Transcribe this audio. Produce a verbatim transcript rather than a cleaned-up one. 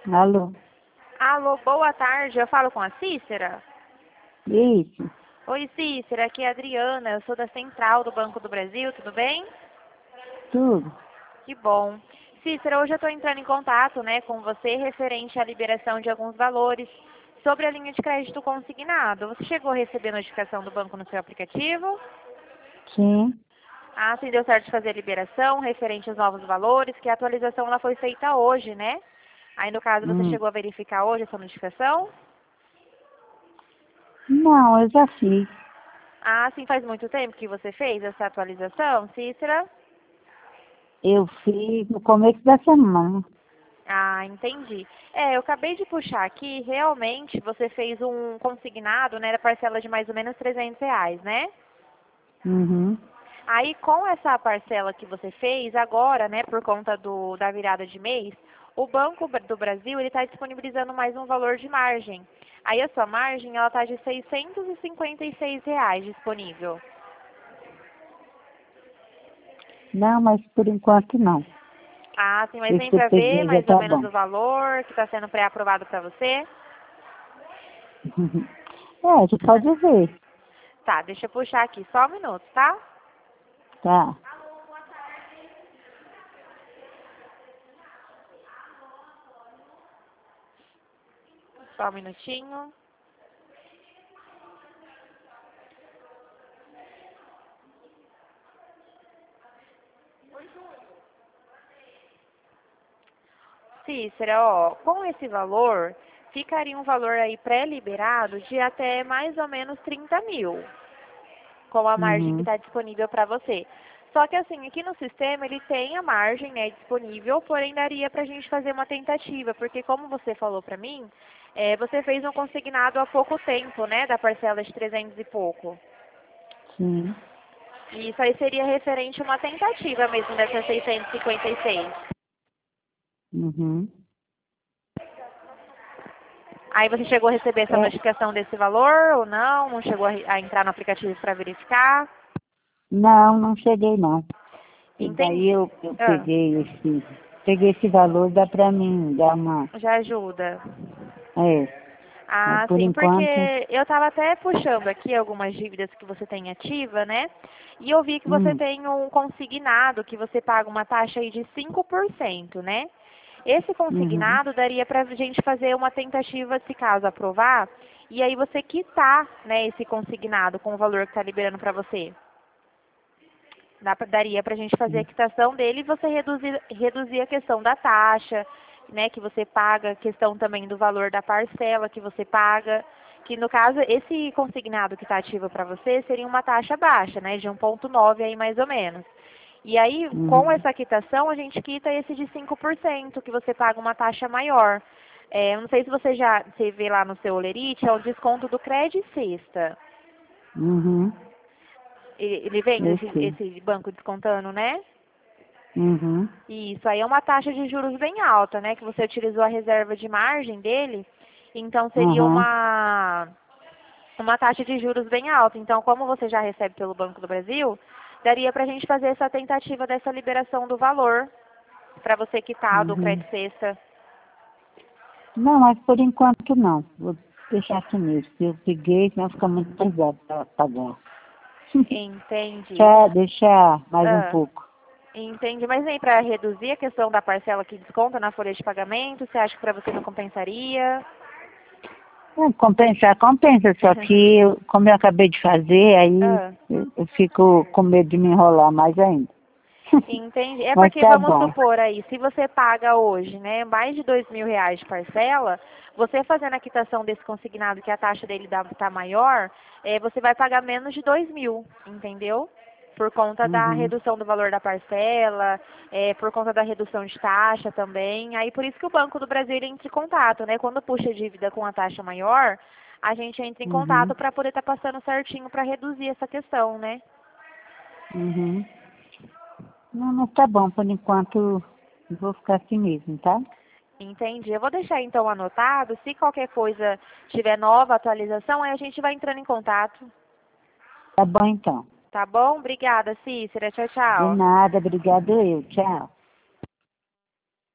Alô? Alô, boa tarde. Eu falo com a Cícera? Isso, Oi, Cícera. Aqui é a Adriana. Eu sou da Central do Banco do Brasil. Tudo bem? tudo. Que bom. Cícera, hoje eu estou entrando em contato, né, com você referente à liberação de alguns valores sobre a linha de crédito consignado. Você chegou a receber notificação do banco no seu aplicativo? Sim. Ah, sim, deu certo de fazer a liberação referente aos novos valores, que a atualização ela foi feita hoje, né? Aí, no caso, você Hum. chegou a verificar hoje essa notificação? Não, eu já fiz. Ah, sim, faz muito tempo que você fez essa atualização, Cícera? Eu fiz no começo da semana. Ah, entendi. É, eu acabei de puxar aqui, realmente você fez um consignado, né, da parcela de mais ou menos trezentos reais, né? Uhum. Aí, com essa parcela que você fez, agora, né, por conta do, da virada de mês, o Banco do Brasil, ele está disponibilizando mais um valor de margem. Aí, a sua margem, ela está de seiscentos e cinquenta e seis reais disponível. Não, mas por enquanto não. Ah, sim, mas Esse nem que eu para ver peguei já mais ou tá menos bom. o valor que está sendo pré-aprovado para você? É, você pode ver. Tá, deixa eu puxar aqui, só um minuto, tá? Tá. Só um minutinho. Cícera, ó, com esse valor, ficaria um valor aí pré-liberado de até mais ou menos trinta mil, com a margem que Uhum. está disponível para você. Só que assim, aqui no sistema ele tem a margem, né, disponível, porém daria para a gente fazer uma tentativa, porque como você falou para mim, é, você fez um consignado há pouco tempo, né, da parcela de trezentos e pouco. Sim. E isso aí seria referente a uma tentativa mesmo dessa seiscentos e cinquenta e seis. Uhum. Aí você chegou a receber essa É, notificação desse valor ou não? Não chegou a, a entrar no aplicativo para verificar? não, não cheguei não. E daí Entendi. eu, eu Ah, peguei esse, peguei esse valor, dá pra mim dar uma. já ajuda. É, mas Ah, por sim, porque enquanto. eu estava até puxando aqui algumas dívidas que você tem ativa, né? E eu vi que você Hum. tem um consignado que você paga uma taxa aí de cinco por cento, né? Esse Uhum. consignado daria para a gente fazer uma tentativa, se caso aprovar, e aí você quitar, né, esse consignado com o valor que está liberando para você. Dá pra- daria para a gente fazer a quitação dele e você reduzir, reduzir a questão da taxa, né, que você paga, a questão também do valor da parcela que você paga, que no caso, esse consignado que está ativo para você seria uma taxa baixa, né, de um vírgula nove aí mais ou menos. E aí, com Uhum. essa quitação, a gente quita esse de cinco por cento, que você paga uma taxa maior. É, eu não sei se você já você vê lá no seu Olerite, é o desconto do Cred Sexta. Uhum. Ele ele vem Eu esse, sei. esse banco descontando, né? Uhum. Isso, aí é uma taxa de juros bem alta, né? Que você utilizou a reserva de margem dele, então seria Uhum. uma, uma taxa de juros bem alta. Então, como você já recebe pelo Banco do Brasil, daria para a gente fazer essa tentativa dessa liberação do valor para você quitar do Uhum. crédito sexta. Não, mas por enquanto não. Vou deixar assim mesmo. Se eu peguei, senão fica muito pesado para pagar. Entende? Deixa, deixa mais um Ah, pouco. entende, mas nem para reduzir a questão da parcela que desconta na folha de pagamento, você acha que para você não compensaria? É, compensar, compensa, só que eu, como eu acabei de fazer, aí Ah. eu, eu fico com medo de me enrolar mais ainda. Entendi. É Mas porque tá vamos bom. supor aí, se você paga hoje, né, mais de dois mil reais de parcela, você fazendo a quitação desse consignado que a taxa dele está maior, é, você vai pagar menos de dois mil, entendeu? Por conta da Uhum. redução do valor da parcela, é, por conta da redução de taxa também. Aí por isso que o Banco do Brasil ele entra em contato, né? Quando puxa dívida com a taxa maior, a gente entra em Uhum. contato para poder estar passando certinho para reduzir essa questão, né? Uhum. Não, mas tá bom, por enquanto eu vou ficar assim mesmo, tá? Entendi. Eu vou deixar então anotado. Se qualquer coisa tiver nova atualização, aí a gente vai entrando em contato. Tá bom então. Tá bom? Obrigada, Cícera. Tchau, De tchau. nada, obrigado eu. Tchau.